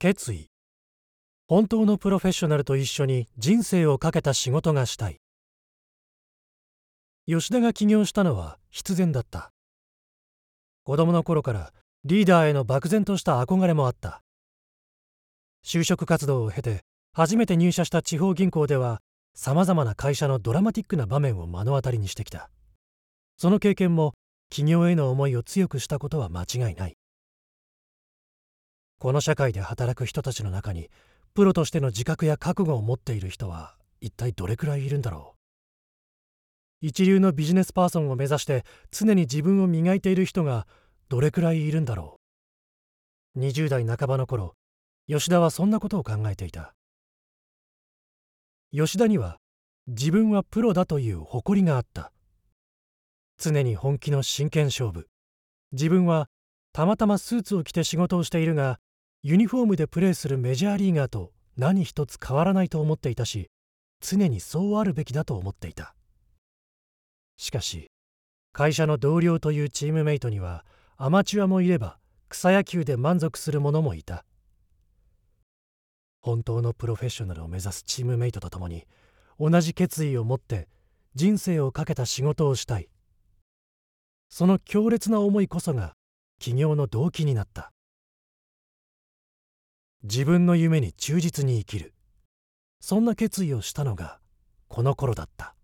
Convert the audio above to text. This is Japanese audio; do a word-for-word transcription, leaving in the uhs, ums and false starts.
決意。本当のプロフェッショナルと一緒に人生をかけた仕事がしたい。吉田が起業したのは必然だった。子供の頃からリーダーへの漠然とした憧れもあった。就職活動を経て初めて入社した地方銀行では、さまざまな会社のドラマティックな場面を目の当たりにしてきた。その経験も起業への思いを強くしたことは間違いない。この社会で働く人たちの中に、プロとしての自覚や覚悟を持っている人は一体どれくらいいるんだろう。一流のビジネスパーソンを目指して常に自分を磨いている人がどれくらいいるんだろう。にじゅう代半ばの頃、吉田はそんなことを考えていた。吉田には自分はプロだという誇りがあった。常に本気の真剣勝負。自分はたまたまスーツを着て仕事をしているが、ユニフォームでプレーするメジャーリーガーと何一つ変わらないと思っていたし、常にそうあるべきだと思っていた。しかし、会社の同僚というチームメイトにはアマチュアもいれば草野球で満足する者もいた。本当のプロフェッショナルを目指すチームメイトと共に同じ決意を持って人生をかけた仕事をしたい。その強烈な思いこそが起業の動機になった。自分の夢に忠実に生きる。そんな決意をしたのがこの頃だった。